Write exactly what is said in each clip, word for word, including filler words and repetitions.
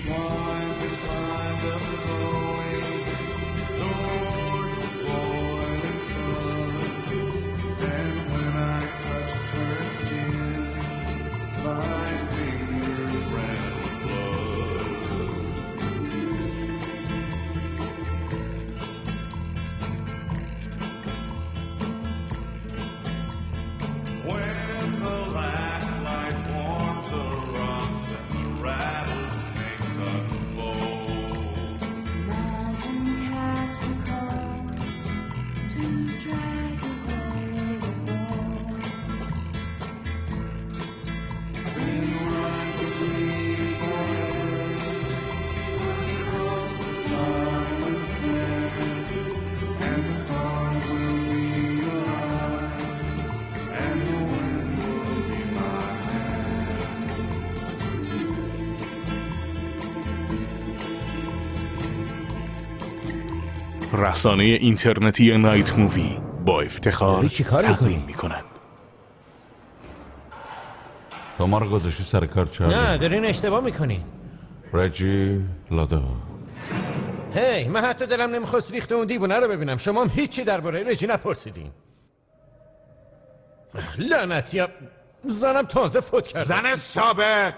رسانه اینترنتی نایت مووی با افتخار تقدیم میکنن. تو ما رو گذاشتی سر کار چه؟ نه دارین اشتباه میکنین. رجی لادا. هی من حتی دلم نمیخواست ریخت اون دیوونه رو ببینم. شما هم هیچی درباره رجی نپرسیدین. لعنتی زنم تازه فوت کرد. زن سابق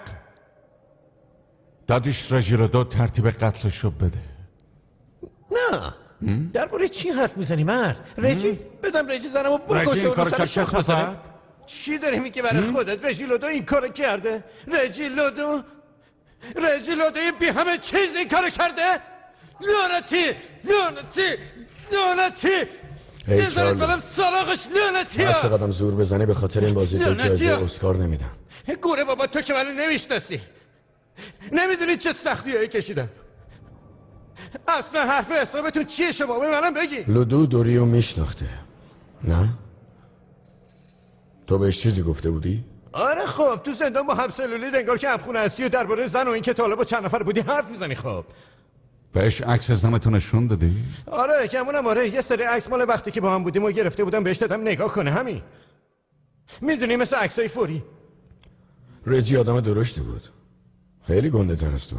دادیش رجی لادا ترتیب قتلش رو بده. نه درباره چی حرف میزنی مرد؟ رجی بدم رجی زنمو بکشه و رو سر شخ بزنه. چی داری میگی برای خودت؟ رجی لودو این کارو کرده؟ رجی لودو رجی لودو بی همه چیز این کارو کرده؟ لعنتی لعنتی لعنتی بذارید برم سراغش. لعنتی هر چقدرم زور بزنی به خاطر این بازی تو جایزه اسکار نمیدم. گوره بابا تو که منو نمیشناسی، نمیدونی چه سختی هایی کشیدم. اصلا حرف حسابتون چیه شما؟ به منم بگی. لودو دوریو میشناخته نه؟ تو بهش چیزی گفته بودی؟ آره خب تو زندان با همسلولی انگار که همخونه هستی و درباره زن و این که تا حالا با چند نفر بودی حرف میزنی. خب بهش عکس زنتو نشون دادی؟ آره کمونم آره یه سری عکس مال وقتی که با هم بودیم و گرفته بودم بهش دادم نگاه کنه. همین میدونی مثل عکسای فوری. رجی آدم درشتی بود، خیلی گنده تر از تو.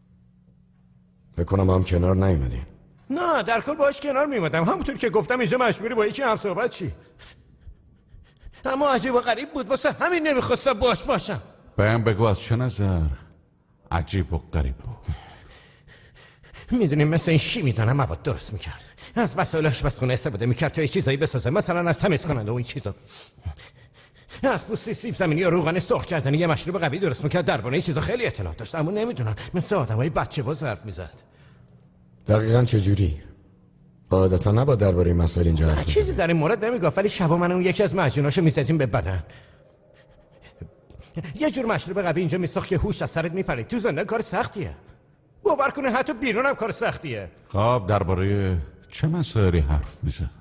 بکنم هم کنار نیومدیم. نه در کل باش کنار میومدم، همونطور که گفتم اینجا مجبوری با یکی هم صحبت چی. اما عجیب و غریب بود واسه همین نمیخواستم باش باشم. بهم بگو از چه نظر عجیب و غریب بود؟ میدونیم مثل این شی میدانم مواد درست میکرد، از وسایل آشپزخونه استفاده میکرد تا یه چیزایی بسازه، مثلا از تمیز کننده و این چیزا. از پوست سیب زمینی یا روغن سرخ کردن یه مشروب قوی درست میکرد. درباره این چیزا خیلی اطلاعات داشت، اما نمیدونم مثل آدمای بچه باز حرف میزد. دقیقاً چجوری؟ عادتا نباید درباره مسائل اینجا حرف بزنی. چیزی در این مورد نمیگفت، ولی شبا من اون یکی از معجوناشو میزدیم به بدن. یه جور مشروب قوی اینجا میساخت که هوش از سرت میپرید. تو زندان کار سختیه، باور کنه حتی بیرون هم کار سختیه. خب درباره چه مسائلی حرف میزد؟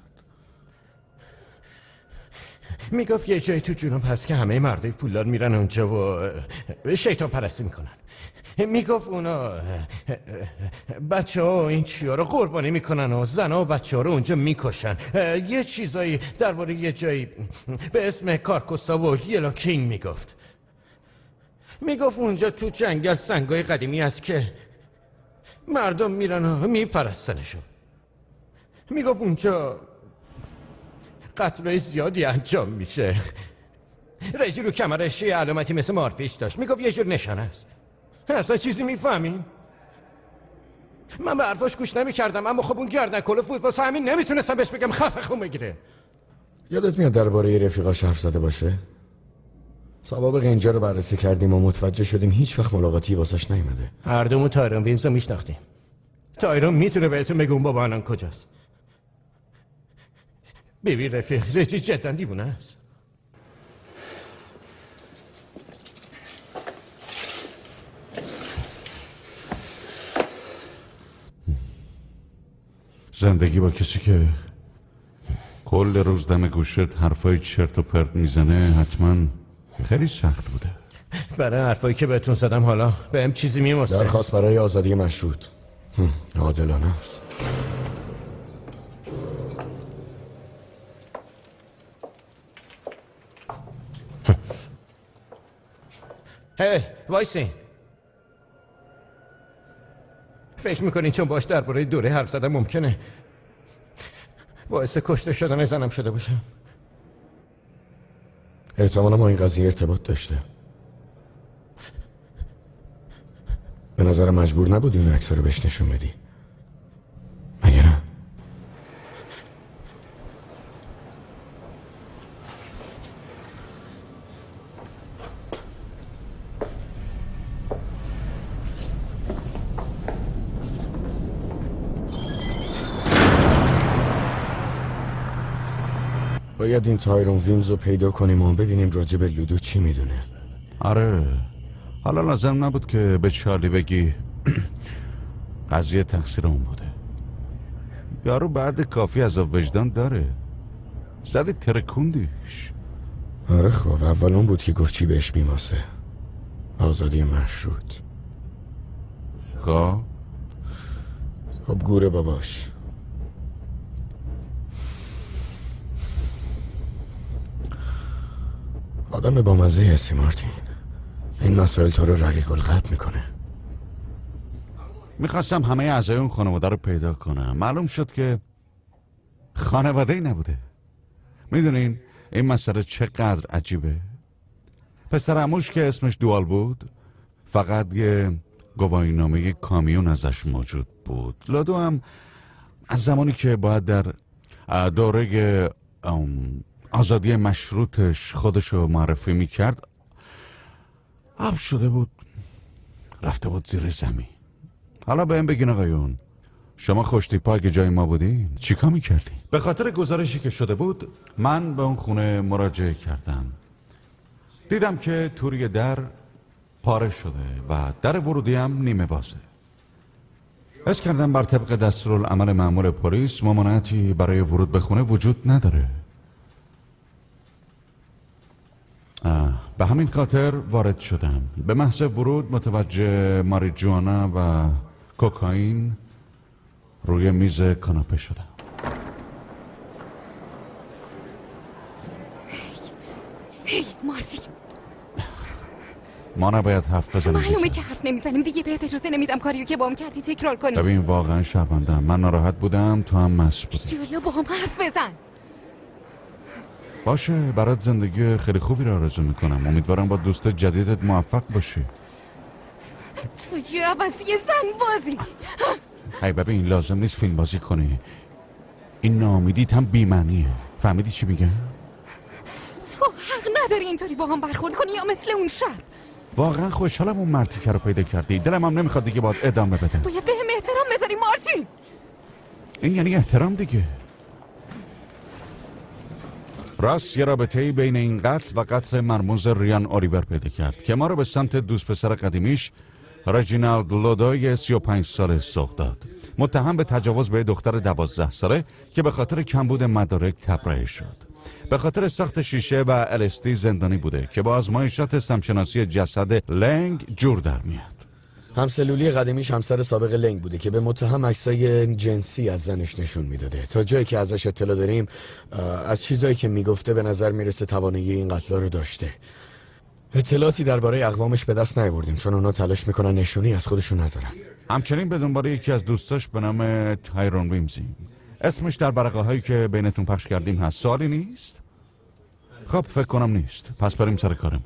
میگفت یه جایی تو جنوب هست که همه مردای پولدار میرن اونجا و شیطان پرستی میکنن. میگفت اونا بچه ها این چیا رو قربانی میکنن و زن ها و بچه ها رو اونجا میکشن. یه چیزایی درباره یه جایی به اسم کارکوستا و یلا کینگ میگفت. میگفت اونجا تو جنگل سنگای قدیمی هست که مردم میرن و میپرستنشون. میگفت اونجا قتلای زیادی انجام میشه. رجی رو کمرش یه علامتی مثل مارپیچ داشت. میگفت یه جور نشانه است. اصلا چیزی میفهمین؟ من به حرفاش گوش نمیکردم، اما خب اون گردن کلوف بود واسه همین نمیتونستم بهش بگم خفه خون بگیره. یادت میاد درباره رفیقاش حرف زده باشه؟ سوابق اینجا رو بررسی کردیم و متوجه شدیم هیچ وقت ملاقاتی واسش نیومده. هر دومون تایرون ویمز رو میشناختیم. تایرون میتونه بهتون بگه اون بابا الان کجاست. بیبی رفیق رجی جدا دیوونه است. زندگی با کسی که کل روز دم گوشت حرفای چرت و پرت میزنه حتما خیلی سخت بوده. برای حرفایی که بهتون زدم حالا بهم چیزی میموسته. درخواست برای آزادی مشروط. عادلانه است. هی وایسین. فکر میکنین چون باش درباره دوره حرف زدم ممکنه باعث کشته شدن زنم شده باشم؟ احتمالا ما این قضیه ارتباط داشته. به نظر مجبور نبودی این عکس رو بهش نشون بدی، مگه نه؟ باید این تایرون ویمز رو پیدا کنیم و ببینیم راجع به لودو چی میدونه. آره، حالا لازم نبود که به چارلی بگی قضیه تقصیر اون بوده. یارو بعد کافی عذاب وجدان داره، زدی ترکوندیش. آره خب اول اون بود که گفت چی بهش میماسه، آزادی مشروط. خب خب گوره باباش. آدم با مزه هستی مارتین. این مسائل تو رو رقیق القلب میکنه. میخواستم همه اعضای اون خانواده رو پیدا کنم. معلوم شد که خانواده ای نبوده. میدونین این مسئله چقدر عجیبه؟ پسر عموش که اسمش دوال بود فقط یه گواهی نامه کامیون ازش موجود بود. لودو هم از زمانی که باید در دوره آزادی مشروطش خودشو معرفی میکرد آب شده بود، رفته بود زیر زمین. حالا به این بگین آقایون، شما خوشتیپا اگه جای ما بودین چیکار میکردین؟ به خاطر گزارشی که شده بود من به اون خونه مراجعه کردم. دیدم که توری در پاره شده و در ورودی هم نیمه بازه. حس کردم بر طبق دستورالعمل مأمور پلیس ممانعتی برای ورود به خونه وجود نداره. به همین خاطر وارد شدم. به محض ورود متوجه ماریجوانا و کوکائین روی میز کاناپه شدم. هی مارتین، ما نباید حرف بزنیم. معلومه که حرف نمیزنیم دیگه. بهت اجازه نمیدم کاریو که بام کردی تکرار کنی. ببین واقعا شرمندم. من ناراحت بودم، تو هم مست بودی. یالا با هم حرف بزن. باشه، برات زندگی خیلی خوبی رو آرزو میکنم. امیدوارم با دوست جدیدت موفق باشی. تو یه عوضی زن بازی. هی ببین لازم نیست فیلم بازی کنی. این ناامیدیت هم بی‌معنیه. فهمیدی چی میگم؟ تو حق نداری اینطوری با هم برخورد کنی یا مثل اون شب. واقعا خوشحالم اون مرتیکه رو پیدا کردی. دلم هم نمیخواد دیگه باید ادامه بدم. باید بهم احترام بذاری مارتین. این یعنی احترام دیگه. راست یه رابطه‌ای بین این قتل و قتل مرموز ریان اولیور پیدا کرد که ما رو به سمت دوست پسر قدیمیش رجینالد لودوی سی و پنج ساله سوق داد. متهم به تجاوز به دختر دوازده ساله که به خاطر کمبود مدارک تبرئه شد. به خاطر ساخت شیشه و الستی زندانی بوده که با آزمایشات سمشناسی جسد لنگ جور در میاد. همسلولی قدیمیش همسر سابق لنگ بوده که به متهم عکسای جنسی از زنش نشون میداده. تا جایی که ازش اطلاع داریم از چیزایی که میگفته به نظر میرسه توانایی این قتلا رو داشته. اطلاعاتی درباره اقوامش به دست نیاوردیم چون اونا تلاش میکنن نشونی از خودشون نذارن. همچنین به دنبال یکی از دوستاش به نام تایرون ویمزی. اسمش در برقه هایی که بینتون پخش کردیم هست. سوالی نیست؟ خب فکر کنم نیست. پس بریم سر کارمون.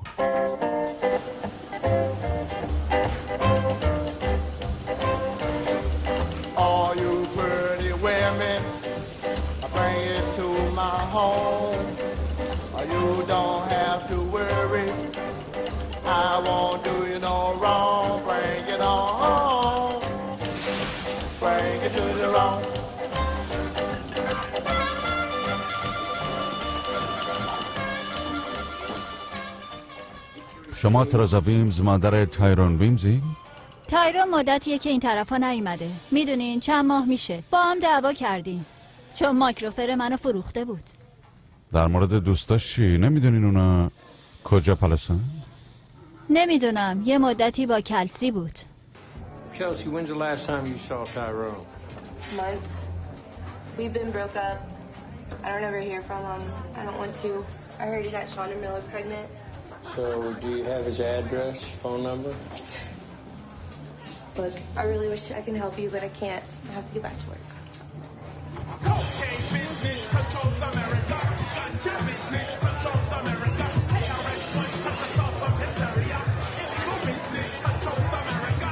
شما ترازا ویمز مادر تایرون ویمزی؟ تایرون مدتیه که این طرفا نیومده. میدونین چند ماه میشه با هم دعوا کردیم چون مایکروفر منو فروخته بود. در مورد دوستاش چی؟ نمیدونین اونا کجا پلسن؟ نمیدونم، یه مدتی با کلسی بود. Kelsey, when's the last time you saw Tyrone? Months. We've been broke up. I don't ever hear from him. I don't want to. I heard he got Shonda Miller pregnant. So, do you have his address, phone number? Look, I really wish I can help you, but I can't. I have to get back to work. Cocaine business controls America. Ganja business controls America. K R S One cut the start some hysteria. Illegal business controls America.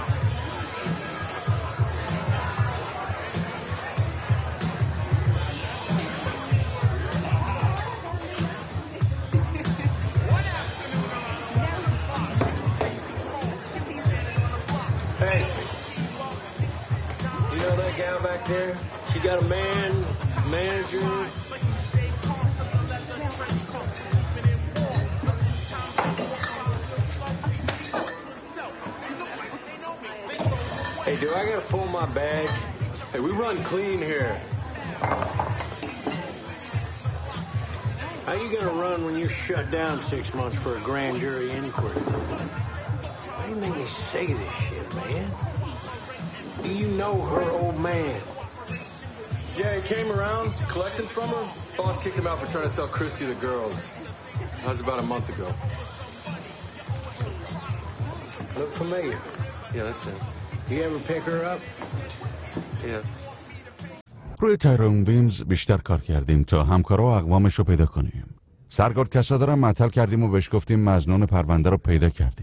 Hey, you know that gal back there? She got a man, manager. Hey, do I gotta pull my badge? Hey, we run clean here. How you gonna run when you're shut down six months for a grand jury inquiry? Why do you make me say this shit, man? Do you know her old man? Yeah, he came around, collecting from her. Boss kicked him out for trying to sell Christy to girls. That was about a month ago. Look familiar. Yeah, that's it. You ever pick her up? Yeah. روی تایرون ویمز بیشتر کار کردیم تا همکارا و اقوامش رو پیدا کنیم. سرگرد کسادا رو معطل کردیم و بهش گفتیم مظنون پرونده رو پیدا کردیم.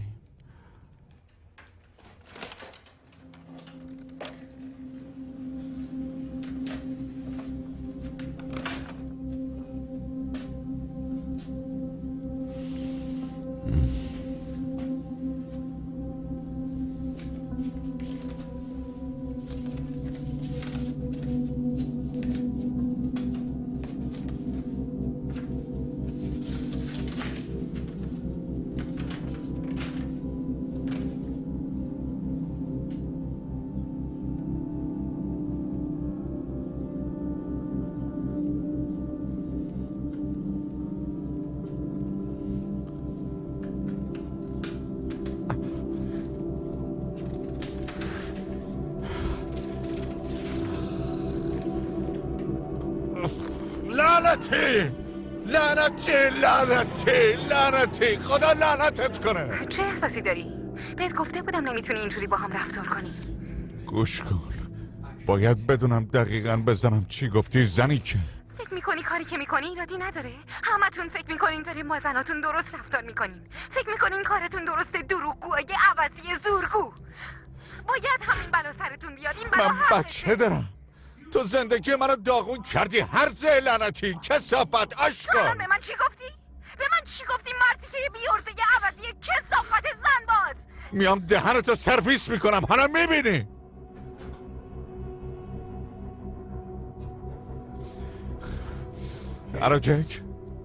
لعنتی لعنتی لعنتی لعنتی خدا لعنتت کنه. چه احساسی داری؟ بهت گفته بودم نمیتونی اینجوری با هم رفتار کنی. گوش کن، باید بدونم دقیقاً بزنم چی گفتی زنی که فکر میکنی کاری که میکنی ایرادی نداره؟ همتون فکر میکنین دارین با زناتون درست رفتار میکنین. فکر میکنین کارتون درسته، دروغگوهای عوضی زورگو. باید همین بلا سرتون بیاد. این بلا من بچه دارم. تو زندگی منو داغون کردی، هرز لعنتی، کثافت، اشکال. به من چی گفتی؟ به من چی گفتی مردی که یه بیورزه عوضی کثافت زن باز؟ میام دهنتو سرویس میکنم، حالا میبینی. الو جک؟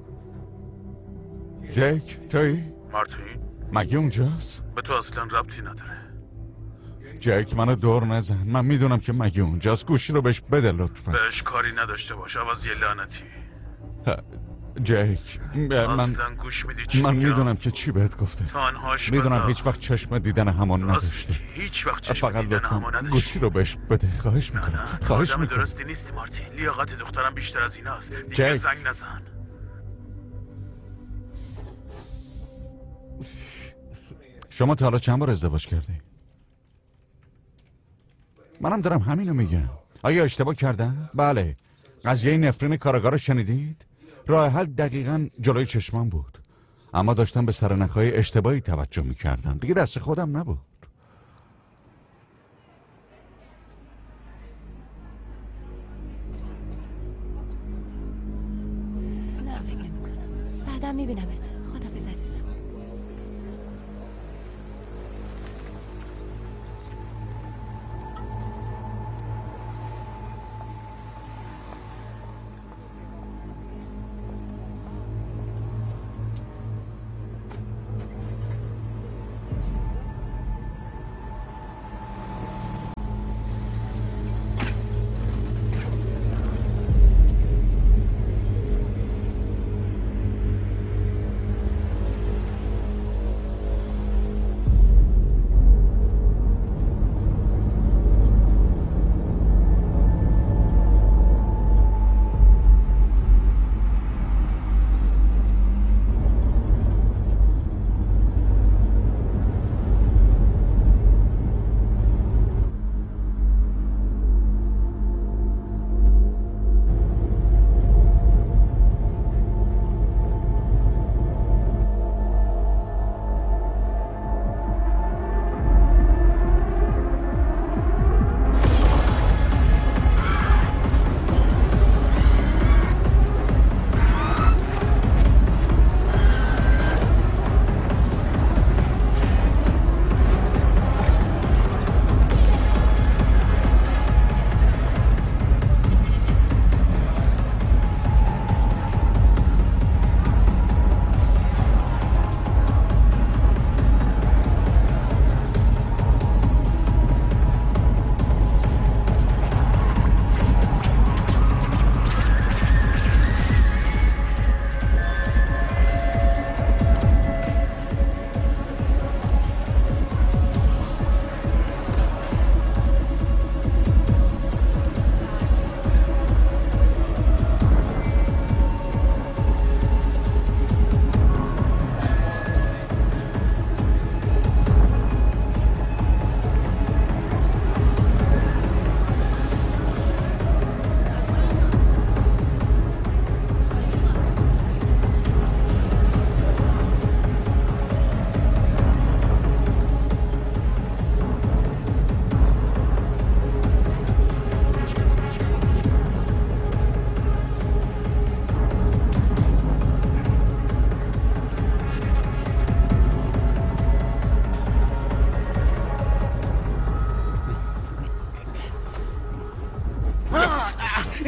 جک تویی؟ مارتین؟ مگه اونجاست؟ به تو اصلا ربطی نداره. جک منو دور نزن، من میدونم که مگه اونجاست. گوشی رو بهش بده لطفا. بهش کاری نداشته باش، عوض یه لعنتی. جک من اصلا گوش میدی چی من میگم؟ میدونم که چی بهت گفته. تنهاش میدونم بذار. هیچ وقت چشم دیدن همون نداشته. هیچ وقت چشم فقط دیدن لطفا همون نداشته. گوشی رو بهش بده، خواهش میکنم. خواهش آدم میکنم. درستی نیستی مارتین. لیاقت دخترم بیشتر از ایناست. دیگه جک. زنگ نزن. شما تا حالا چند بار ازدواج کردی؟ منم دارم همینو میگم. آیا اشتباه کردم؟ بله. قضیه نفرین کاراگاه رو شنیدید؟ راه حل دقیقاً جلوی چشمام بود، اما داشتم به سرنخهای اشتباهی توجه میکردم. دیگه دست خودم نبود. نه فکر نمی کنم. بعدم میبینمت. خداحافظ عزیزم.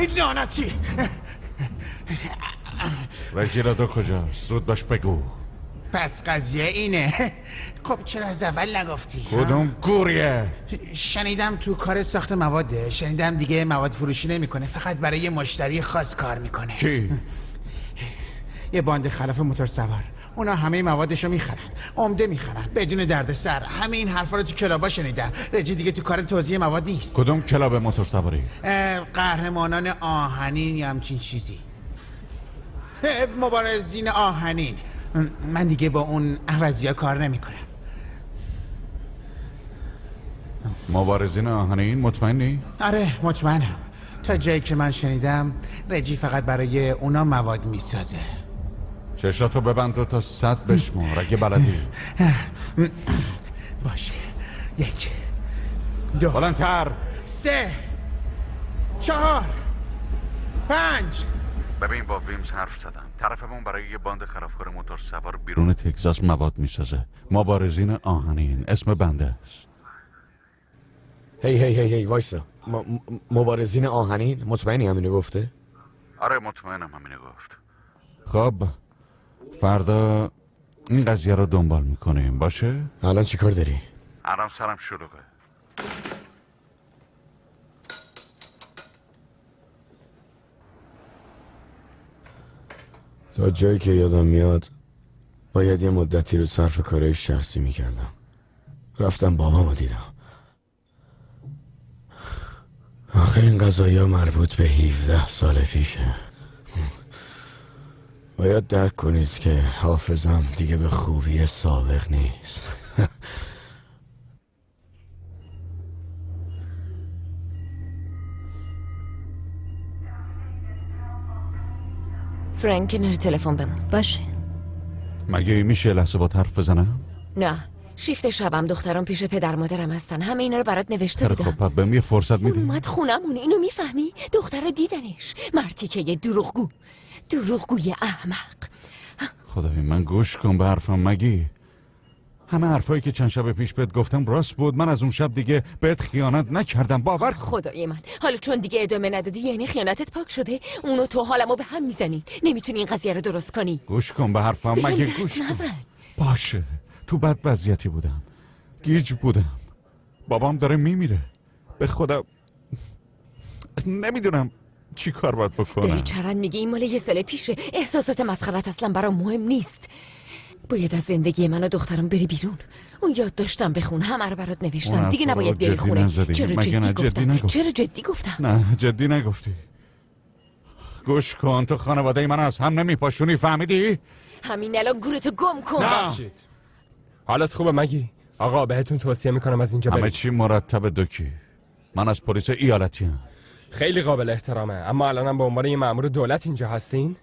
لعنتی. رجیلادو کجاست؟ زود باش بگو. پس قضیه اینه. خب چرا از اول نگفتی؟ کدوم گوریه؟ شنیدم تو کار ساخت مواده. شنیدم دیگه مواد فروشی نمیکنه، فقط برای یه مشتری خاص کار میکنه. کی؟ یه باند خلاف موتور سوار. اونا همه موادشو میخرن، عمده میخرن بدون دردسر. همه این حرفا رو تو کلابا شنیدم. رجی دیگه تو کار توزیع مواد نیست. کدوم کلاب موتور سواری؟ قهرمانان آهنین یا همچین چیزی. مبارزین آهنین. من دیگه با اون عوضی ها کار نمی کنم. مبارزین آهنین مطمئنی؟ آره مطمئنم. تا جایی که من شنیدم رجی فقط برای اونا مواد می سازه. چشاتو ببند و تا صد بشمار اگه بلدی. باشه. یک دو بلندتر. سه چهار پنج. ببین با ویمز حرف زدم. طرفمون برای یه باند خلافکار موتور سوار بیرون تگزاس مواد میسازه. مبارزین آهنین اسم بنده است. هی هی هی هی وایسا. مبارزین آهنین مطمئنی همینو گفته؟ آره مطمئنم همینو گفت. خب فردا این قضیه رو دنبال میکنیم باشه؟ الان چی کار داری؟ الان سرم شلوغه. تا جایی که یادم میاد باید یه مدتی رو صرف کارهای شخصی میکردم. رفتم بابامو دیدم. آخه این قضایی ها مربوط به هفده سال پیشه. باید درک کنید که حافظم دیگه به خوبی سابق نیست. فرانک کنار تلفن بمون. باشه. مگه میشه لحظه با حرف بزنم؟ نه شیفت شبم دخترم پیش پدر مادرم هستن. همه اینا رو برات نوشته بودم. خب بهم یه فرصت میدی؟ اومد خونمون. اینو میفهمی؟ دختر رو دیدنش. مرتی که یه دروغگو دروغگوی احمق. خدای من گوش کن به حرفم مگی. همه حرفایی که چند شب پیش بهت گفتم راست بود. من از اون شب دیگه بهت خیانت نکردم. باور کن. خدای من حالا چون دیگه ادامه ندادی یعنی خیانتت پاک شده؟ اونو تو حالمو به هم میزنی. نمیتونی این قضیه رو درست کنی. گوش کن به حرفم مگه. گوش نزن. کن. باشه تو بد وضعیتی بودم. گیج بودم. بابام داره میمیره. به خدا نمیدونم چی کار باید بکنم. داری چرند میگی این مال یه سال پیشه. احساسات مسخرت اصلا برام مهم نیست. باید از زندگی من و دخترم بری بیرون. اون یاد داشتم بخون. همه رو برات نوشتم. دیگه نباید بری خونه. چرا جدی گفتم؟ چرا جدی گفتم؟ نه جدی نگفتی. گوش کن تو خانواده من از هم نمیپاشونی فهمیدی؟ همین الان گورتو گم کن. ببخشید. حالت خوبه مگی؟ آقا بهتون توصیه میکنم از اینجا برید. همه چی مرتب دکی. من از پلیس ایالتی ام. خیلی قابل احترامه اما الانم به عنوان یه مأمور دولت اینجا هستین؟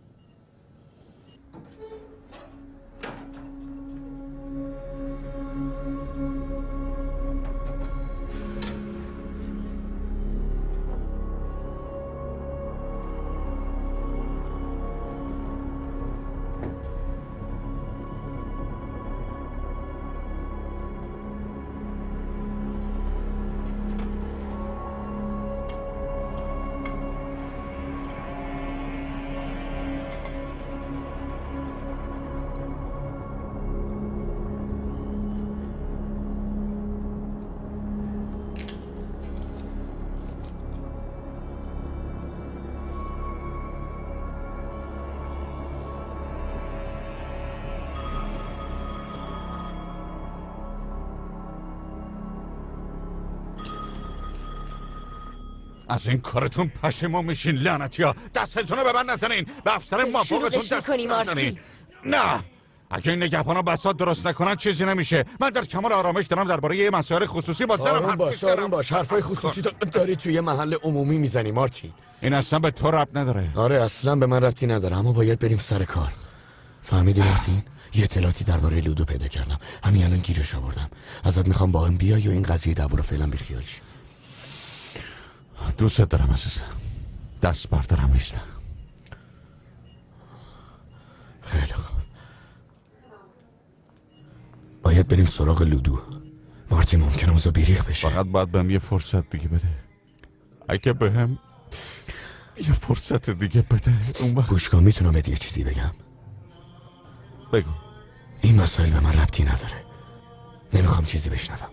از این کارتون پشیمون میشین لعنتیا. دستتون رو به من نزنین. به افسر مافوقتون دست نزنین. نه اگه این نگهبانا بساط درست نکنن چیزی نمیشه. من در کمال آرامش دارم درباره یه مسائل خصوصی با زنم آروم باش آروم باش. حرفای خصوصی داری توی محل عمومی میزنی مارتین. این اصلا به تو ربط نداره. آره اصلا به من ربطی نداره اما باید بریم سر کار. فهمیدی مارتین؟ یه اطلاعاتی درباره لودو پیدا کردم. همین الان گیرش آوردم. ازت میخوام با هم بیای و این قضیه دعوا رو فعلا بیخیال شی. دوست دارم عزیزم. دست بردارم نیستم. خیلی خوب. باید بریم سراغ لودو. مارتین ممکنه اوضاع بیریخ بشه. فقط باید بهم یه فرصت دیگه بده. اگه بهم یه فرصت دیگه بده. اون وقت گوش کن، میتونم بهت یه چیزی بگم؟ بگو. این مسائل به من ربطی نداره. نمیخوام چیزی بشنوم.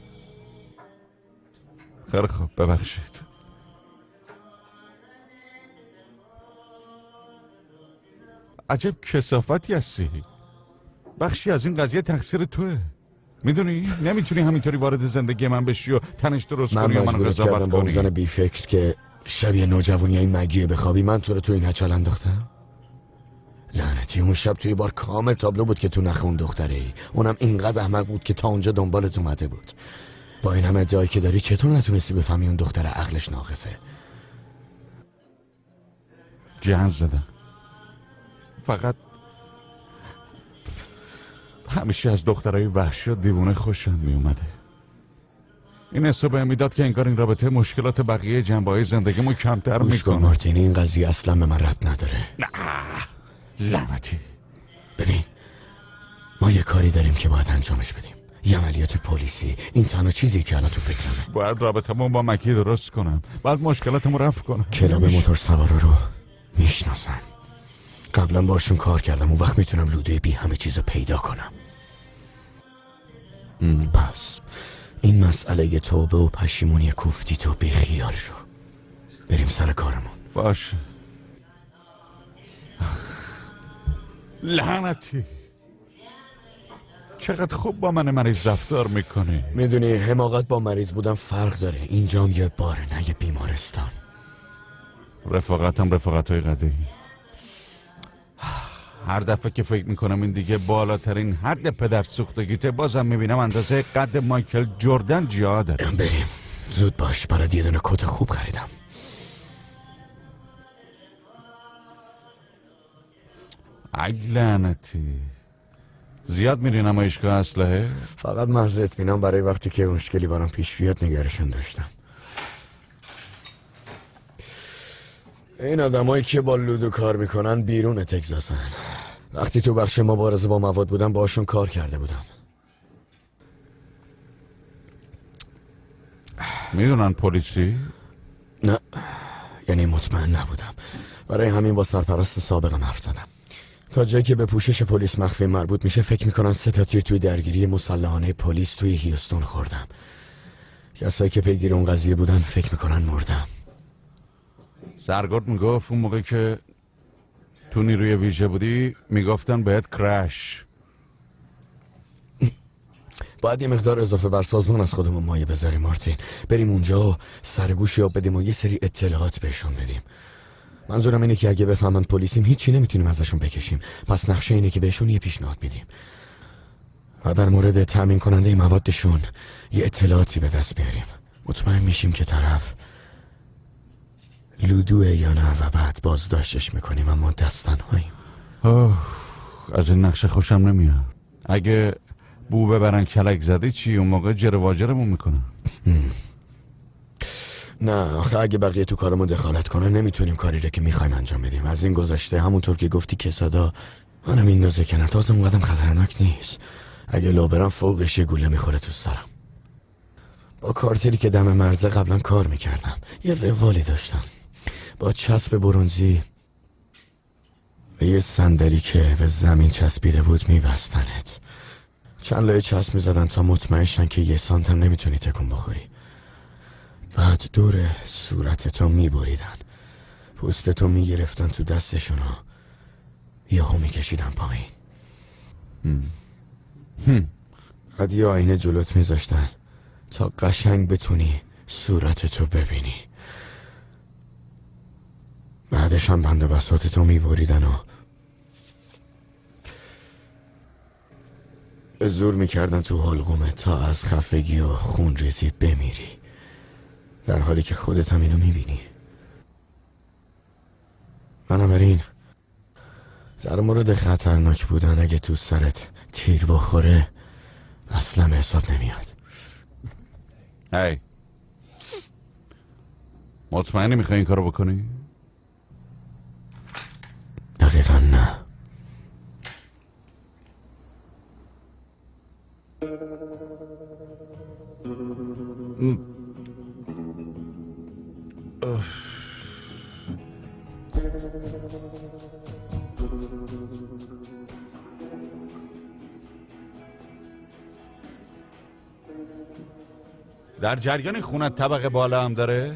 خیلی خوب، ببخشید. عجب کثافتی هستی. بخشی از این قضیه تقصیر توه. میدونی نمیتونی همینطوری وارد زندگی من بشی و تنش درست کنی و منو قضاوت کنی. با اون زن بی فکر که شبیه نوجوانی این مگیه بخوابی من تو رو تو این هچل انداختم. لعنتی، اون شب توی بار کامل تابلو بود که تو نخ اون دختره ای. اونم اینقدر احمق بود که تا اونجا دنبالت اومده بود. با این همه ادعایی که داری چطور نتونستی بفهمی اون دختره عقلش ناقصه؟ جهاز زدم. فقط همیشه از دخترای وحشی و دیوونه خوشم می اومده. این حساب میداد که انگار این رابطه مشکلات بقیه جنبه‌های زندگیمو کمتر میکنه. گوش کن مارتین، این قضیه اصلا به من ربط نداره. نه لعنتی. ببین، ما یه کاری داریم که باید انجامش بدیم. یه عملیات پلیسی. این تنها چیزی که الان تو فکرمه. باید رابطه‌مو با مکی درست کنم. باید مشکلاتمو رفع کنم. کلاب موتور سوارا رو میشناسم. قبلا باشون کار کردم. اون وقت میتونم لودوی بی همه چیزو پیدا کنم. ام. پس این مسئله توبه و پشیمونی کوفتی تو بی خیال شو. بریم سر کارمون. باشه. لعنتی، چقدر خوب با من مریض رفتار میکنی. میدونی حماقت با مریض بودن فرق داره. اینجام یه باره، نه یه بیمارستان. رفاقتم رفاقتای قدیمی. هر دفعه که فکر میکنم این دیگه بالاترین حد پدر سوختگیته، بازم میبینم اندازه قد مایکل جردن جا داره. بریم زود باش، برات یه دونه کت خوب خریدم. ای لعنتی، زیاد میری نمایشگاه اسلحه؟ فقط محض اطمینان برای وقتی که مشکلی برام پیش بیاد نگرشون داشتم. این آدمایی که با لودو کار میکنن بیرون تگزاسن. وقتی تو بخش مبارزه با مواد بودم باشون کار کرده بودم. میدونن پلیسی؟ نه، یعنی مطمئن نبودم. برای همین با سرپرست سابقم حرف زدم. تا جایی که به پوشش پلیس مخفی مربوط میشه فکر میکنن سه تا تیر توی درگیری مسلحانه پلیس توی هیوستون خوردم. کسایی که پیگیر اون قضیه بودن فکر میکنن مردم. سرگرد میگفت اون موقع که تو نیروی ویژه بودی میگفتن بهت کرش. باید یه مقدار اضافه بر سازمان از خودمون مایه بذاریم مارتین. بریم اونجا و سرگوش یاب بدیم و یه سری اطلاعات بهشون بدیم. منظورم اینه که اگه بفهمن پلیسیم هیچی نمیتونیم ازشون بکشیم. پس نقشه اینه که بهشون یه پیشنهاد میدیم و در مورد تامین کننده موادشون یه اطلاعاتی به دست بیاریم. مطمئن میشیم که طرف لودوه یا نه و بعد بازداشتش میکنیم، اما دست تنهاییم. اوه، از این نقشه خوشم نمیاد. اگه بو ببرن کلک زدی چی؟ اون موقع جر واجرمون میکنن. نه آخه اگه بقیه تو کارمون دخالت کنن نمیتونیم کاری رو که میخوایم انجام بدیم. از این گذشته همونطور که گفتی کسادا منم این نازه کنر، تازه اونقدرم خطرناک نیست. اگه لو برم فوقش یه گوله میخوره تو سرم. با کارتری که دم مرزه قبلا کار میکردم یه روالی داشتم با چسب برنزی و یه صندلی که به زمین چسبیده بود میبستنت. چند لایه چسب میزدن تا مطمئن شن که یه سانتم نمیتونی تکون بخوری. بعد دور صورتتو میبریدن، پوستتو میگرفتن تو دستشونو یهو میکشیدن پایین. بعد یه آینه جلوت میذاشتن تا قشنگ بتونی صورتتو ببینی. بعدش هم بند بساطتو میبریدن و به زور میکردن تو حلقومت تا از خفگی و خون ریزی بمیری، در حالی که خودت هم اینو میبینی. بنابراین در مورد خطرناک بودن اگه تو سرت تیر بخوره اصلا به حساب نمیاد. هی مطمئنی میخوای این کارو بکنی؟ دقیقا نه. در جریان خونت طبقه بالا هم داره؟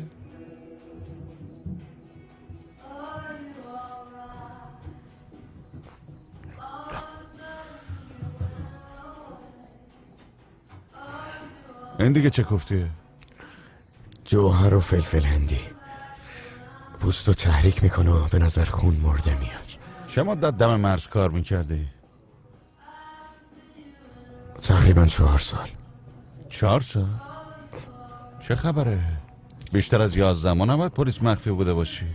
این دیگه چه کوفتیه؟ جوهر و فلفل هندی. پوستو تحریک میکنه و به نظر خون مرده میاد. چه مدت دم مرز کار میکردی؟ تقریبا چهار سال. چهار سال؟ چه خبره؟ بیشتر از یازده ماه نباید پلیس مخفی بوده باشی.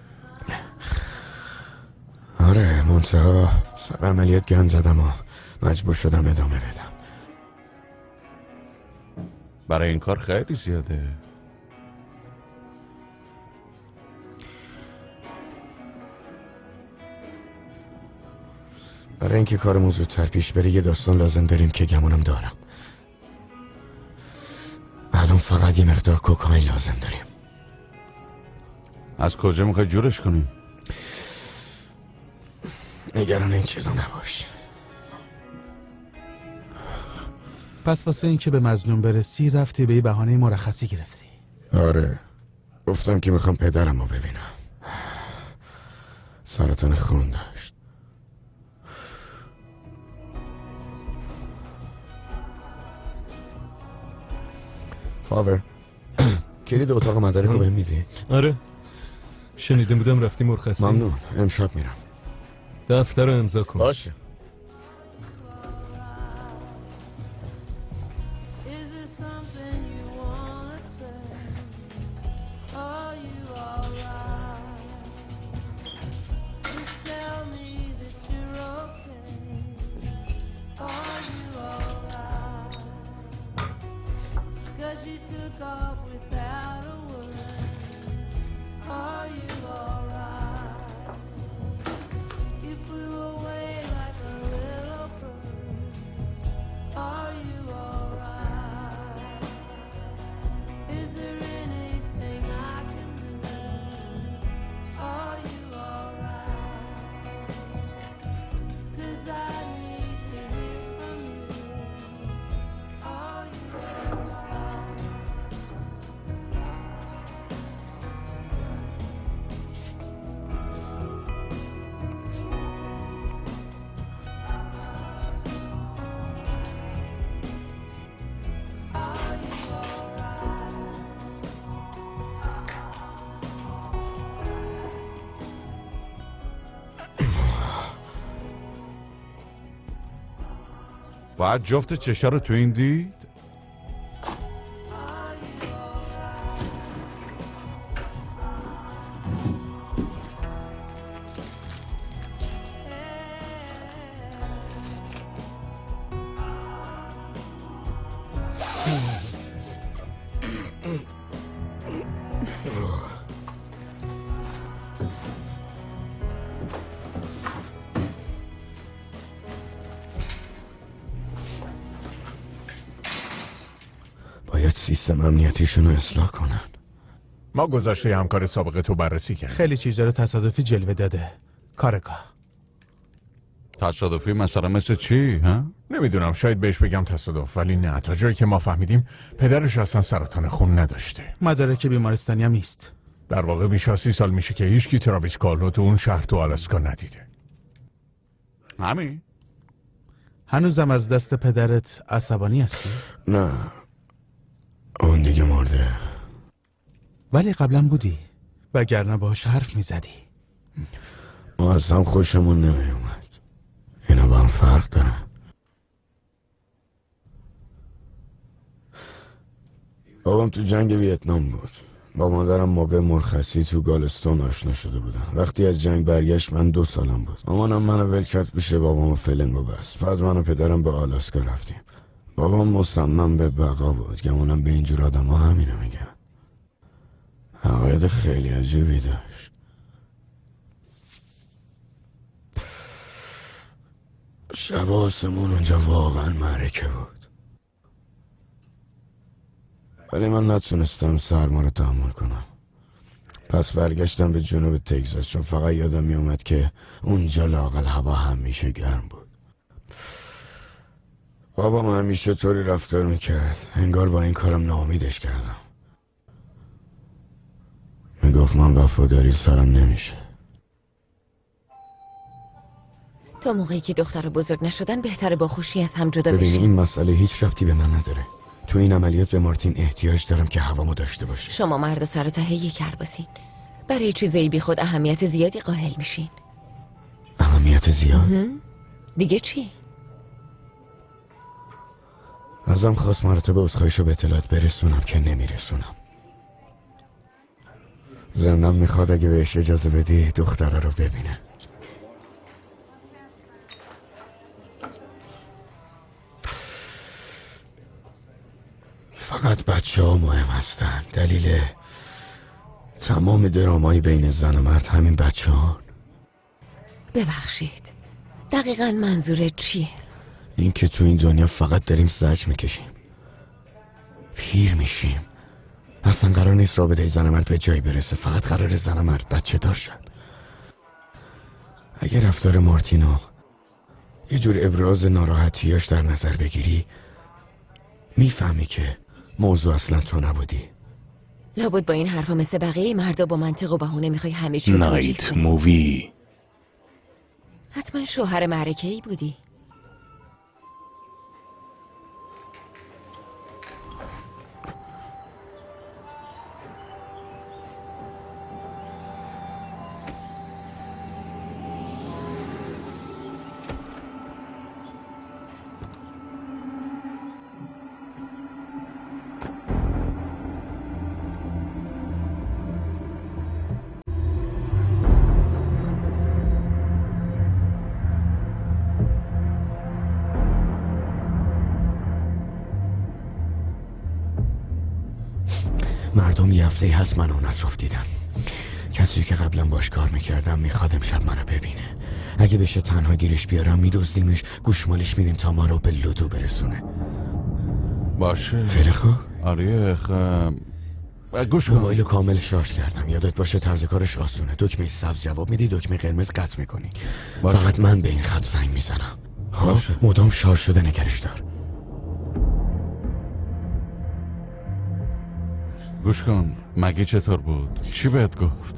آره منتها سر عملیات گند زدم و مجبور شدم ادامه بدم. برای این کار خیلی زیاده. برای اینکه کارمون زودتر پیش بره یه داستان لازم داریم که گمونم دارم. الان فقط یه مقدار کوکائین لازم داریم. از کجا میخوای جورش کنی؟ نگران این چیزا نباش. پس واسه این که به مظنون برسی رفتی به یه بهانه مرخصی گرفتی؟ آره گفتم که میخوام پدرم رو ببینم. سرطان خون داشت. فاور کلید اتاق مدارک رو بهم میدی؟ آره شنیده بودم رفتی مرخصی. ممنون امشب میرم. دفتر رو امضا کن. باشه. باید جفت چشا رو تو این دید؟ باید سیستم امنیتیشون رو اصلاح کنن. ما گذشته همکار سابقه تو بررسی کردیم. خیلی چیزا رو تصادفی جلوه داده. کارکا تصادفی مثلا مثل چی ها؟ نمیدونم شاید بهش بگم تصادف ولی نه تا جایی که ما فهمیدیم پدرش اصلا سرطان خون نداشته. مدارک بیمارستانی هم نیست. در واقع بیش از سی سال میشه که هیچکی تراویس کارلو تو اون شهر تو آلاسکا ندیده. همین؟ هنوزم از دست پدرت عصبانی هستی؟ نه اون دیگه مرده. ولی قبلا بودی وگرنه باهاش حرف میزدی. ما از هم خوشمون نمی اومد. اینا با هم فرق دارن. بابام تو جنگ ویتنام بود. با مادرم موقع مرخصی تو گالستون آشنا شده بودن. وقتی از جنگ برگشت من دو سالم بود. مامانم منو ول کرد پیش بابام و فلنگو بس. بعد من و پدرم به آلاسکا رفتیم. بابام مصمم به بقا بود. گمونم به اینجور آدم ها همینو میگن. عقاید خیلی عجیبی داشت. شب آسمون اونجا واقعا معرکه بود. ولی من نتونستم سرما رو تحمل کنم. پس برگشتم به جنوب تگزاس چون فقط یادم می اومد که اونجا لااقل هوا همیشه گرم بود. بابام همیشه طوری رفتار میکرد انگار با این کارم ناامیدش کردم. میگفت من وفاداری سرم نمیشه. تا موقعی که دختر بزرگ نشدن بهتره با خوشی از هم جدا ببین بشین. این مسئله هیچ ربطی به من نداره. تو این عملیات به مارتین احتیاج دارم که هوامو داشته باشه. شما مرد سر ته یک کرباسین. برای چیزایی بی خود اهمیت زیادی قائل میشین. اهمیت زیاد؟ دیگه چی؟ ازم خواست مرتبه عذرخواهیشو به اطلاعات برسونم که نمیرسونم. زنم میخواد اگه بهش اجازه بدی دختره رو ببینه. فقط بچه ها مهم هستن. دلیل تمام درامایی بین زن و مرد همین بچه ها. ببخشید دقیقاً منظورت چیه؟ این که تو این دنیا فقط داریم زجر میکشیم، پیر میشیم. اصلا قرار نیست رابطه زن و مرد به جایی برسه. فقط قرار زن و مرد بچه دار شن. اگه رفتار مارتینو یه جور ابراز ناراحتیاش در نظر بگیری میفهمی که موضوع اصلا تو نبودی. لابد با این حرفا مثل بقیه مردا با منطق و بهونه میخوای همه چی رو توجیه نایت کنی. مووی. حتما شوهر معرکه‌ای بودی. مردم یه هفته هست من اون اطراف دیدن. کسی که قبلا باش کار میکردم میخواد امشب منو ببینه. اگه بشه تنها گیرش بیارم میدوزدیمش، گوشمالش میدیم تا ما رو به لودو برسونه. باشه خیلی خوب. آره خ... گوش کن. موبایلو کامل شارژ کردم. یادت باشه طرز کارش آسونه. دکمه سبز جواب میدی، دکمه قرمز قطع میکنی. باشه. فقط من به این خط زنگ میزنم. باشه. مدام شارژ شده نگرش دار. گوش کن. مگه چطور بود؟ چی بهت گفت؟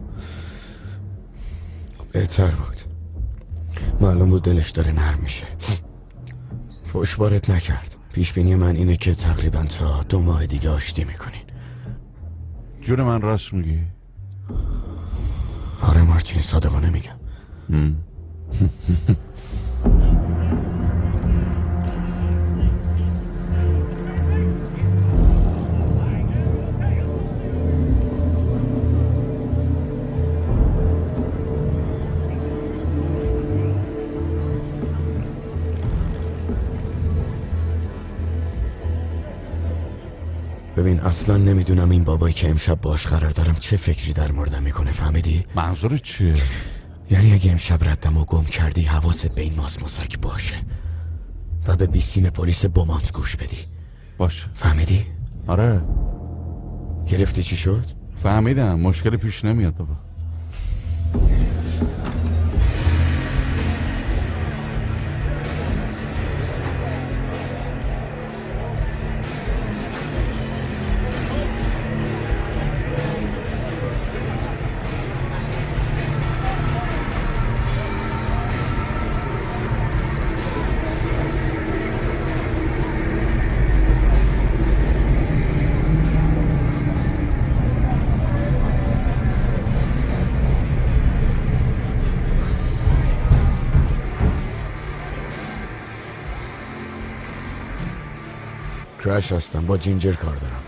بهتر بود. معلوم بود دلش داره نرم میشه. فوشبارت نکرد. پیش بینی من اینه که تقریبا تا دو ماه دیگه آشتی میکنین. جون من راست میگی؟ آره مارتین، صادقانه میگم. ببین اصلا نمیدونم این بابایی که امشب باش قرار دارم چه فکری در موردم میکنه. فهمیدی؟ منظورت چیه؟ یعنی اگه امشب ردم و گم کردی حواست به این ماسموسک باشه و به بیسیم پلیس بومانت گوش بدی. باشه. فهمیدی؟ آره. گرفتی چی شد؟ فهمیدم. مشکلی پیش نمیاد بابا. کرش هستم، با جینجر کار دارم.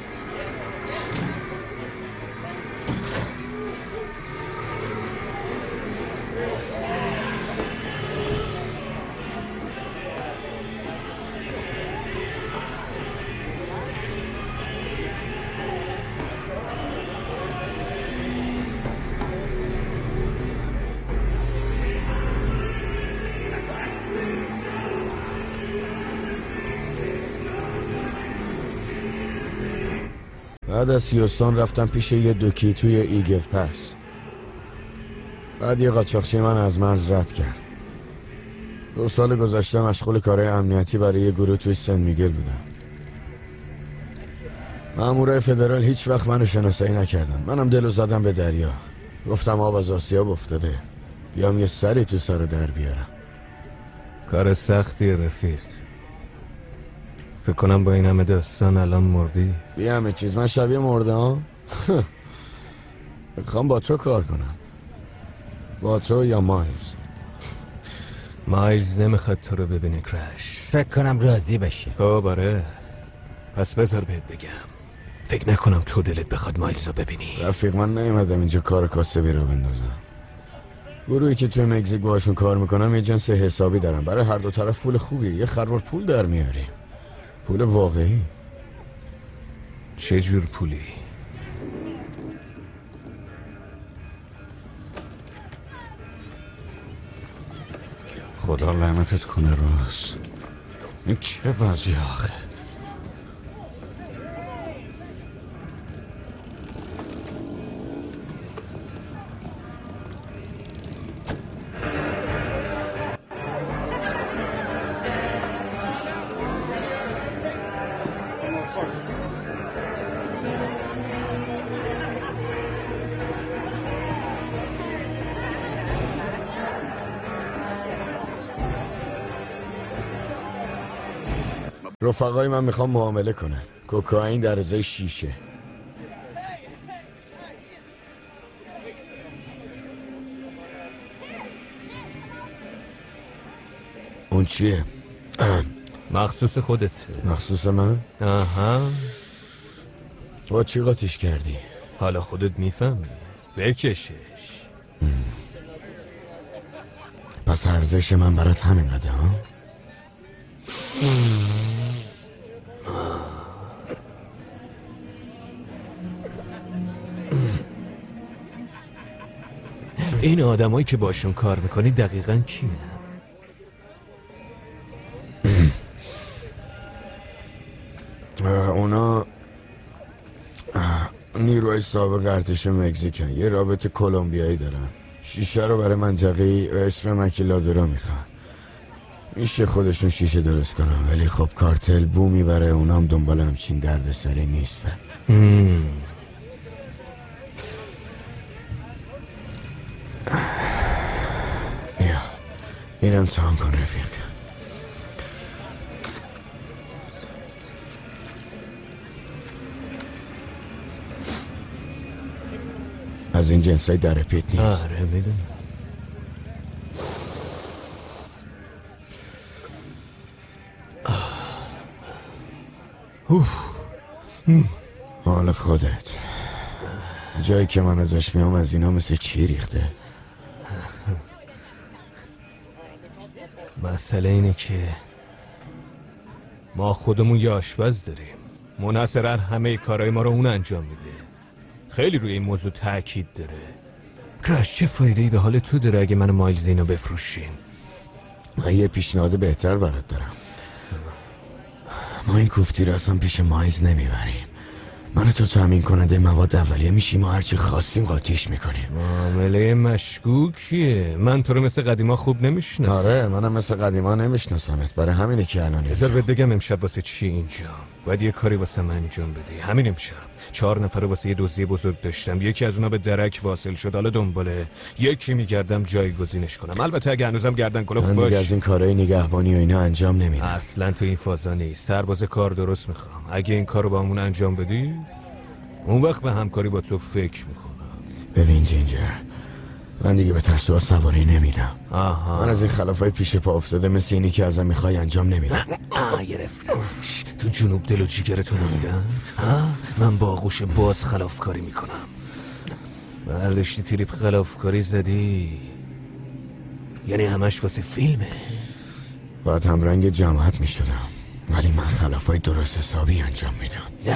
بعد از هیوستان رفتم پیش یه دوکی توی ایگل پس. بعد یه قاچاقچی من از مرز رد کرد. دو سال گذشته مشغول کارهای امنیتی برای یه گروه توی سن میگل بودم. مامورای فدرال هیچ وقت منو شناسایی نکردن. منم دلو زدم به دریا. گفتم آب از آسیاب افتاده، بیام یه سری تو سر در بیارم. کار سختی رفیق. فکر کنم با این همه داستان الان مردی. بی همه چیز من شبیه مرده ها. بخوام با تو کار کنم، با تو یا مایلز. مایلز نمیخواد تو رو ببینه کرش. فکر کنم راضی بشه. خب آره، پس بذار بهت بگم، فکر نکنم تو دلت بخواد مایلز رو ببینی. رفیق من نیومدم اینجا کار کاسبی رو بندازم. گروهی که توی مکزیک باشون کار میکنم یه جنس حسابی دارم. برای هر دو طرف پول خوبی، یه خروار پول در میاریم. پول واقعی. چه جور پولی؟ خدا لعنتت کنه راست. این چه وضعی آخه؟ رفقای من میخوام معامله کنن. کوکائین در ازای شیشه. اون چیه؟ مخصوص خودت. مخصوص من؟ آها. با چی قاطیش کردی؟ حالا خودت میفهمی. بکشش. پس ارزش من برات همینقدر ها؟ این آدمایی که باشون کار میکنی دقیقاً کیه؟ اونا نیروهای سابق ارتش مکزیکن. یه رابطه کلمبیایی دارن. شیشه رو برای منطقه‌ای به اسم مکیلادورا میخوان. میشه خودشون شیشه درست کنن، ولی خب کارتل بو میبره. اونام دنبال همچین درد سری نیستن. یا اینم تام کن رفیق. از این جنسای در پیت نیست. آره میدونم. حال خودت. جایی که من ازش میام از اینا مثل چی ریخته. مسئله اینه که ما خودمون یه آشپز داریم. منحصرا همه کارهای ما رو اون انجام میده. خیلی روی این موضوع تاکید داره. کرش چه فایده‌ای به حال تو داره اگه من و مایلز اینو بفروشیم؟ من یه پیشنهاد بهتر برات دارم. ما این کوفتی رو اصلا پیش مایلز نمیبریم. من تو تامین کننده مواد اولیه میشیم و هرچی خواستیم قاطیش میکنیم. معامله مشکوکیه. من تو رو مثل قدیما خوب نمیشناسم. آره منم مثل قدیما نمیشناسمت. برای همینه که الان بذار بهت بگم امشب واسه چی اینجا. باید یه کاری واسه من انجام بدی. همین امشب چهار نفر واسه یه دزدی بزرگ داشتم. یکی از اونا به درک واصل شد. حالا دنباله یکی میگردم جایگزینش کنم. البته اگه هنوزم گردن کلوف باش. من دیگه از این کارهای نگهبانی و اینا انجام نمیدم. اصلا تو این فازا نیست. سرباز کار درست میخوام. اگه این کارو با همون انجام بدی اون وقت به همکاری با تو فکر میکنم. ببین جینجر، من دیگه به ترسوها سواری نمیدم. آها. من از این خلافای پیش پا افتاده مثل اینی که ازم میخوای انجام نمیدم. آه گرفتمش. تو جنوب دل و جیگرتو نمیدم. من با آغوش باز خلافکاری میکنم. برداشتی تریپ خلافکاری زدی، یعنی همش واسه فیلمه. باید هم رنگ جماعت میشدم، ولی من خلافای درست حسابی انجام میدم.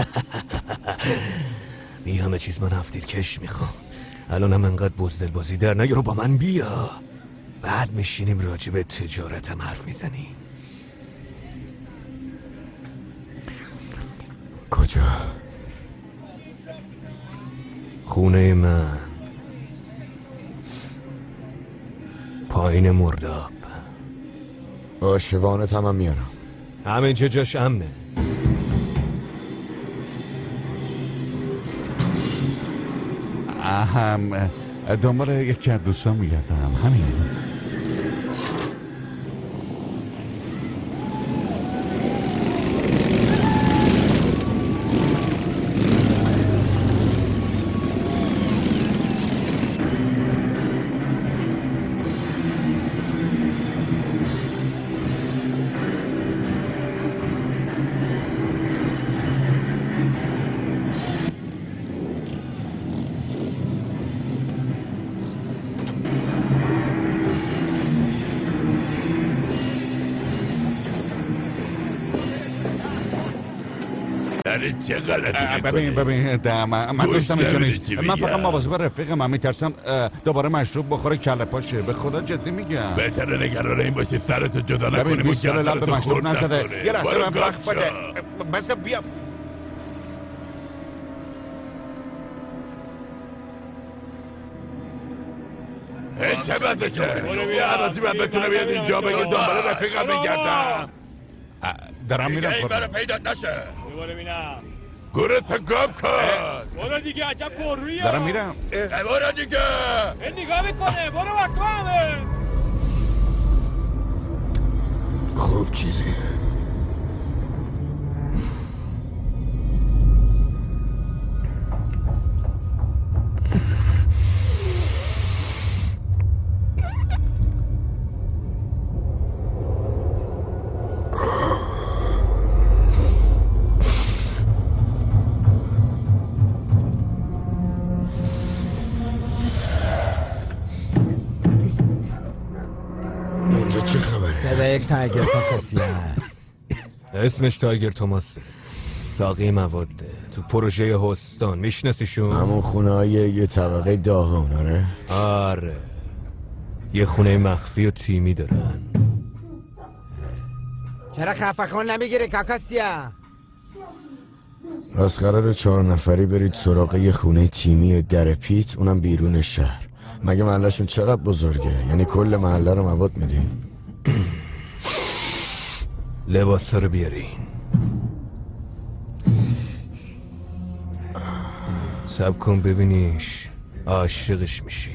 بی همه چیز من هفتیر کش میخوام. الان هم انقدر بزدل بازی در نگرو با من بیا. بعد میشینیم راجع به تجارتم حرف میزنیم. کجا؟ خونه من پایین مرداب. باشه وانت هم میارم. همه جا جاش امنه. هم دنبال یکی از دوستان میگردم. همین. چه غلطی ببین ببین ده من, من دوستم اینجا نیست. من فقط مواظب رفیقم. من میترسم دوباره مشروب بخوره کله پاشه. به خدا جدی میگم. بهتره نگران این باشی سرتو جدا نکنی. ببین بیست سال لب به مشروب نزده. یه رسته من وقت بده. بس بیام. این چه بزه یه عراضی من بتونه بیاد اینجا بگه دنبال رفیقم میگردم. دارم میرم این برای پیدات نشه. گورت گم کن. برو دیگه عجب پرویه. دارم میرم. برو دیگه. این نگاه میکنه. برو وقت همه. خوب چیزی. یک تایگر کاکاسی هست. اسمش تایگر توماسه. ساقی مواده تو پروژه هستان. میشناسیشون؟ همون خونه های یه طبقه داغون. آره آره یه خونه مخفی و تیمی دارن. چرا خفه خون نمیگیری کاکاسیا؟ پس قراره چهار نفری برید سراغ یه خونه تیمی در پیت، اونم بیرون شهر. مگه محلشون چقدر بزرگه؟ یعنی کل محله رو مواد میدین؟ لباس رو بیارین. سب کن ببینیش عاشقش میشی.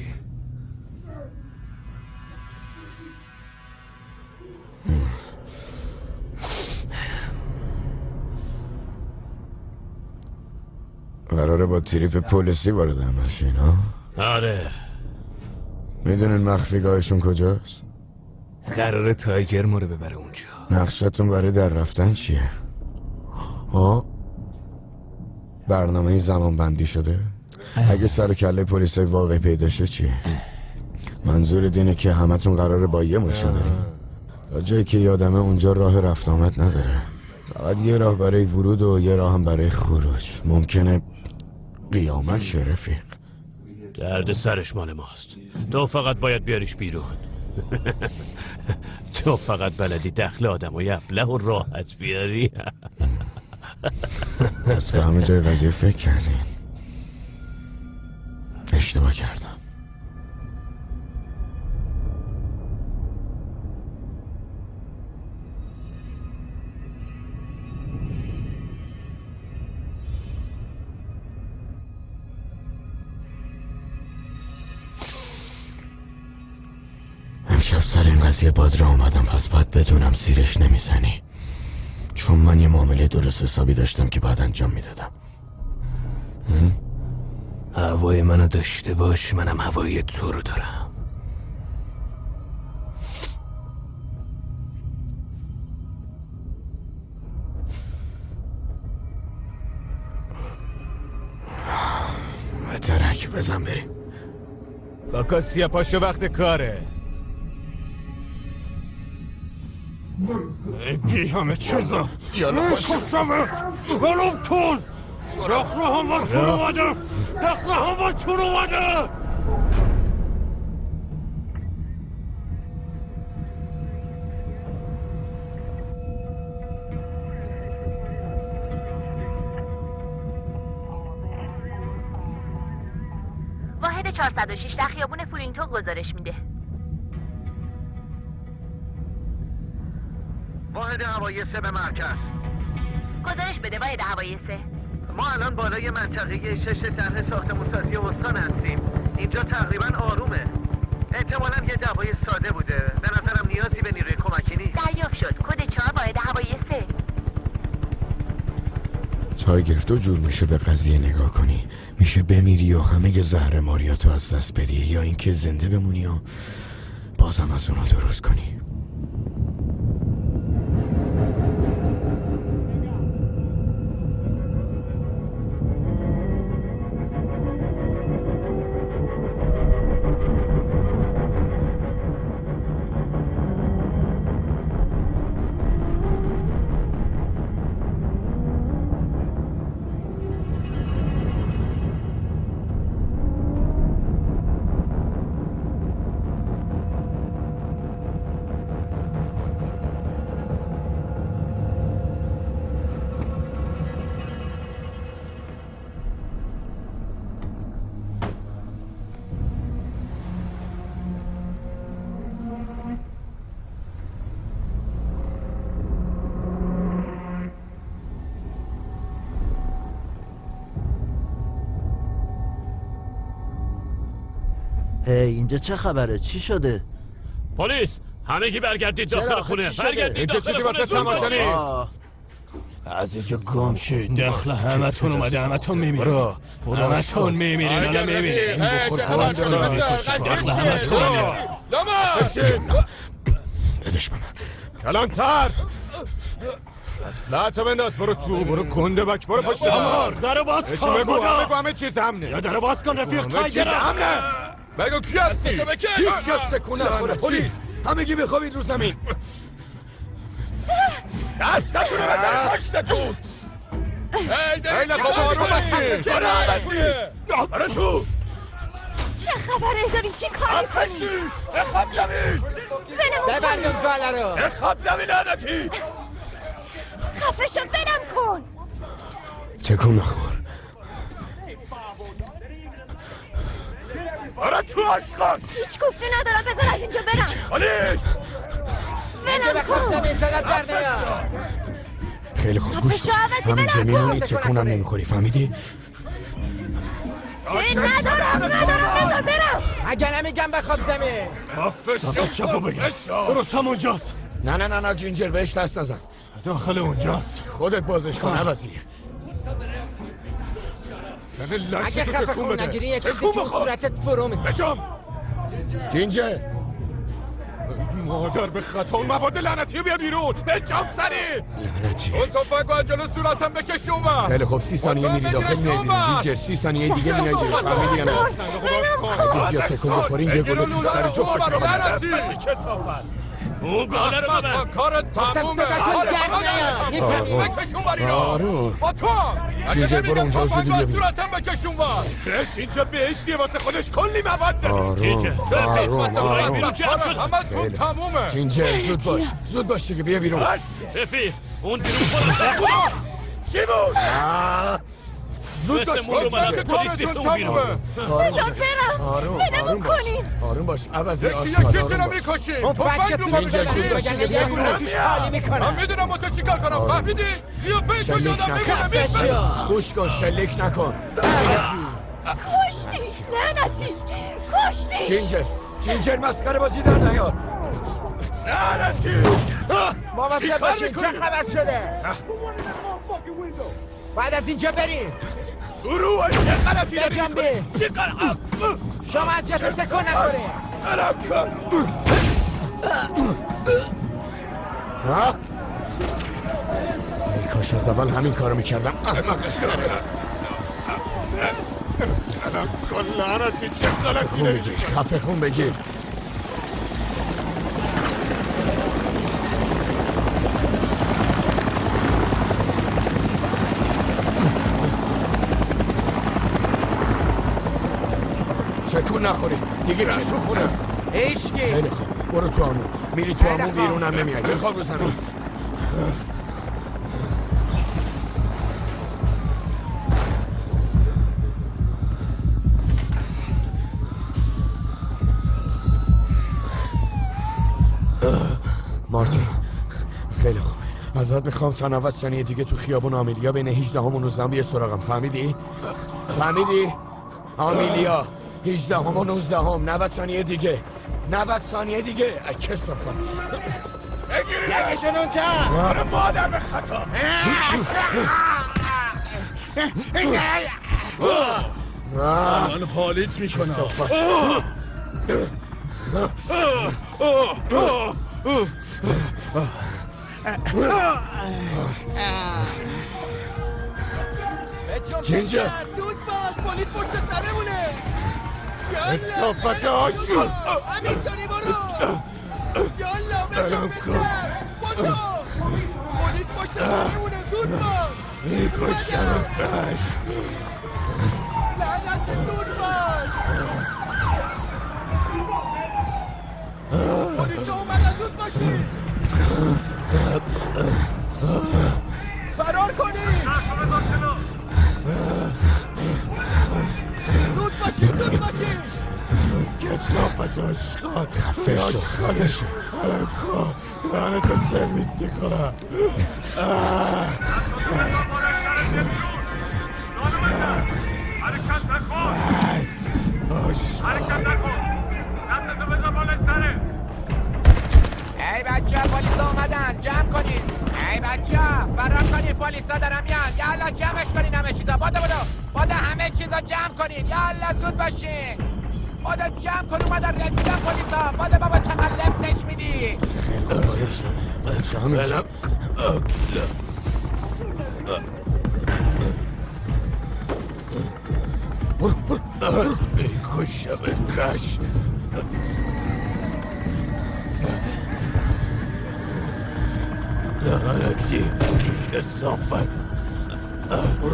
قراره با تریپ پلیسی وارد عمل شین ها؟ آره. میدونین مخفیگاهشون کجاست؟ قراره تایگر ما رو ببره اونجا. نقشتون برای در رفتن چیه؟ ها؟ برنامه زمان بندی شده؟ اگه سر کله پلیسای واقعی پیدا شه چیه؟ منظور دینه که همتون قراره با یه ماشین بریم؟ تا جایی که یادمه اونجا راه رفت آمد نداره. فقط یه راه برای ورود و یه راه هم برای خروج. ممکنه قیامت شه رفیق. درد سرش مال ماست. تو فقط باید بیاریش بیرون. تو فقط بلدی دخل آدم و یبله و راحت بیاری. پس به همه جای قضیه فکر کردین. اشتباه کردم. امشب سر این قضیه باد را اومدم، پس باید بدونم زیرش نمیزنی، چون من یه معامله درست حسابی داشتم که بعد انجام میدادم. هوای منو داشته باش، منم هوای تو رو دارم. به درک بزن بریم. کاکاسیا پاشو، وقت کاره. بی همه چیزا یالا پاشو کسمت ولوم کن. دخله همه تو رو بده، دخله همه تو رو بده. واحد چهارصد و شش در خیابون فولینگتون گزارش میده. واحد هوایی سه به مرکز. گزارش بده واحد هوایی سه. ما الان بالای منطقه شش طرح ساختمان‌سازی استان هستیم. اینجا تقریبا آرومه. احتمالاً یه دعوای ساده بوده. به نظرم نیازی به نیروی کمکی نیست. دریافت شد. کد چهار واحد هوایی سه. تایگر دو جور میشه به قضیه نگاه کنی. میشه بمیری و همه زهر ماریاتو از دست بدی، یا اینکه زنده بمونی و بازم از اونا درست کنی. هی اینجا چه خبره؟ چی شده؟ پلیس همگی برگردید داخل خونه. برگردید اینجا چیزی واسه تماشا نیست. از اینجا گم شید. داخل همتون اومده. همتون میمیرین. برو همتون میمیرین. الان میبینین این بخور خورم داره. داخل همتون میمیرین. بشین. بدش به من. کلانتر اسلحه‌تو بنداز. برو تو. برو گنده بک. برو پشت دمار درو باز کن. بگو بگو همه چیز امنه. یا درو باز کن رفیق تایگر. امنه. بگو کی هستی؟ هیچ کس سکون نخوره. پلیس همگی بخوابید رو زمین. دستتون رو بزن پشتتون. هی لخواب آروم باشین. برو تو. چه خبره دارین؟ چی کار میکنی؟ بخواب زمین. ببند اون بالا رو. بخواب زمین لعنتی. خفه شو ولم کن. تکون نخور. برو تو عشقان. هیچ گفته ندارم. بذار از اینجا برم. پلیس ولم کن. خیلی خوب گوش کن. همینجا میمونی تکونم نمیخوری. فهمیدی؟ ندارم ندارم. بذار برم. اگه نمیگم بخواب زمین. فقط چپو بگم. درست همونجاست. نه نه نه نه جینجر بهش دست نزن. داخل اونجاست. خودت بازش کن عوضی. اگه خفه خون نگیری یه چیزی تو صورتت فرو میکنه. بجام جینجر مادر به خطا اون مواد لعنتی رو بیار بیرون. بجام سری. لعنتی. اون توفنگو از جلو صورتم بکش اونور. خیلی خوب. سی ثانیه میری داخل میای بیرون. جینجر سی ثانیه دیگه میای بیرون. فهمیدی یا نه؟ اگه زیاد تکون بخوری یه گلو تو سر جفتتون خواهد. اون گاله رو ببر. کارت تمومه. بکش اونور اینا. آروم. با تو. جینجر برو اونجا زودی بیا بیرون. صورتم بکش اونور. بش اینجا بهشتیه واسه خودش کلی مواد داره. آروم آروم آروم. همتون تمومه. جینجر زود باش. زود باش دیگه بیا بیرون. رفیق اون بیرون خودش. چی بود؟ زود باش. پلیس ریختون بیرون. بذار برم. بدمون کنین. آروم باش. عوضی یکی آشقال. یکی تونم میکشی. توفنگ رو ببینم. بگن یه گونه توش خالی میکنم. من میدونم واسه چی کار کنم. فهمیدی؟ بیا پیتو شلیک یادم نکن. میمونه. گوش کن. شلیک نکن. کشتیش لعنتی. کشتیش. جینجر جینجر مسخره بازی در نیار. لعنتی. مواظب باشین. چه خبر شده؟ بعد از اینجا بریم. شروع چه غلطی داری میکنی؟ چه غلط؟ شما از جاتون تکون نکنی. علم کن. ها؟ ای کاش از اول همین کارو میکردم. احمقش گرفت. علم کن لعنتی. چه غلطی داری؟ خفه خون بگیر. تکون نخوری. دیگه کی تو خونه است؟ هیچکی. خیلی خوب. برو تو همون. میری تو همون بیرونم نمیای. بخواب رو زمین. مارتین خیلی خوب. ازت میخوام تا نود ثانیه دیگه تو خیابون آمیلیا بین هجده هم و نوزده هم یه سراغم. فهمیدی؟ فهمیدی؟ آمیلیا هجده هم و نوزده هم. نود ثانیه دیگه. نود ثانیه دیگه. کسافت یکیشون اونجا. آره مادر به خطا. من حالیت میکنم. جینجا دود باز پلیس پشت سرمونه. اصافت آشون همینطوری برو. یالا بچم بسر برو. پلیس پشت سرمونه. دود باز میکشمت کش. لعنت دود باز. پلیس اومدن. دود باشی. فرار کنید. دود باشید. دود باشید. کسافت آشقان. خفه شو خفه شو. الان کن دهنتو سرویس کنم. حرکت نکن. حرکت نکن. دستتو بذار بالای سره. ای بچه ها پلیس اومدن. جمع کنین. ای بچه ها فرار کنین. پلیس ها دارم میان. یالا جمعش کنین همه چیزا. بادا بادا بادا همه چیزا جمع کنین. یالا زود باشین. بادا جمع کن. اومدن رسیدن پلیس ها. بادا بابا چقدر لفتش میدی. بچه ها میشم. برو برو میکشمت کش. لعنتی کثافت. برو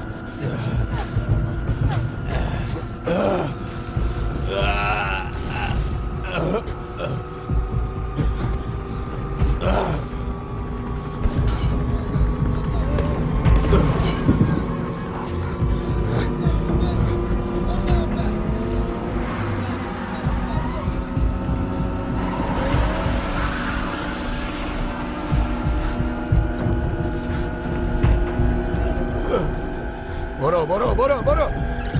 برو برو برو برو.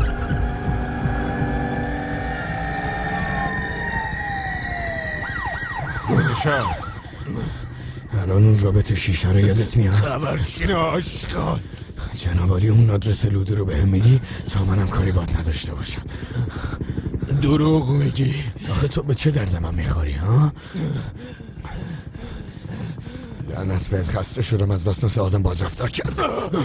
الان اون رابط شیشه رو یادت میاد؟ خبرچین آشقان. جناب عالی اون آدرس لودو رو بهم میدی تا منم کاری بات نداشته باشم. دروغ میگی. آخه تو به چه درد من میخوری ها؟ لعنت بهت، خسته شدم از بس مثل آدم باز رفتار کردم.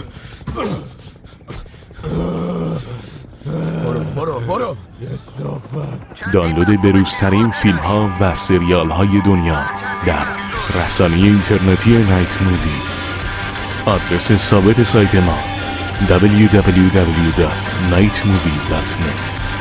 برو برو برو. دانلود بروزترین فیلم ها و سریال های دنیا در رسانه اینترنتی نایت مووی. آدرس ثابت سایت ما دبلیو دبلیو دبلیو دات نایت مووی دات نت.